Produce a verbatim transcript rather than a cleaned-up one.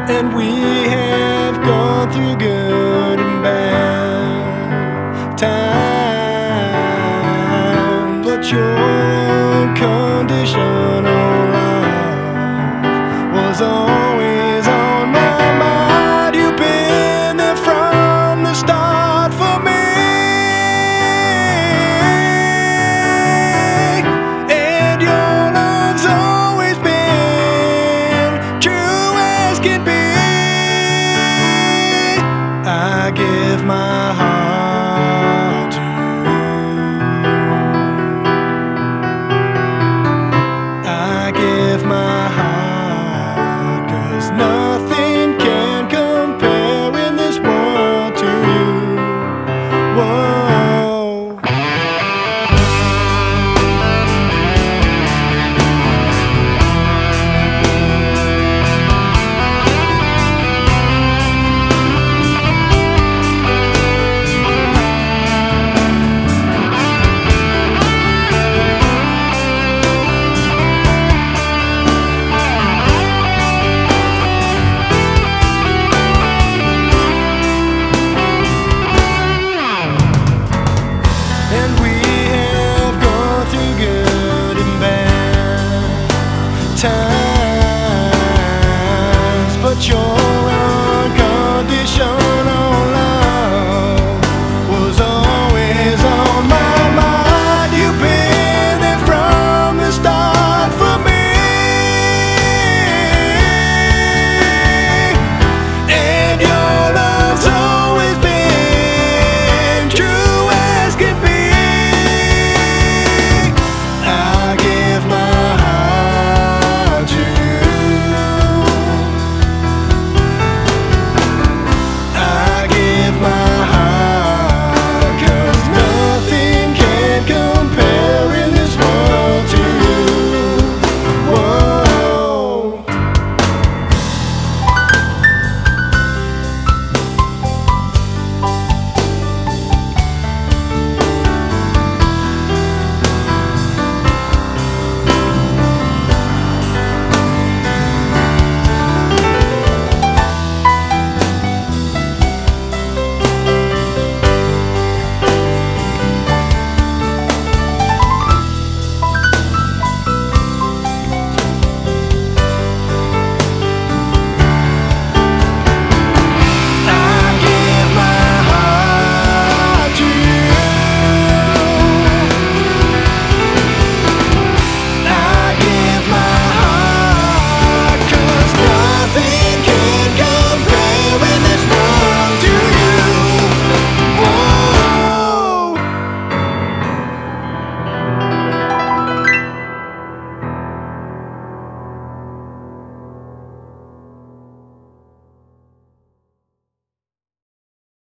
And we have gone through good and bad times, but your unconditional love was always on my mind. You've been there from the start for me, and your love's always been true as can be. I give my heart to you. I give my heart, 'cause nothing can compare in this world to you. Whoa. And we have gone through good and bad times, but you're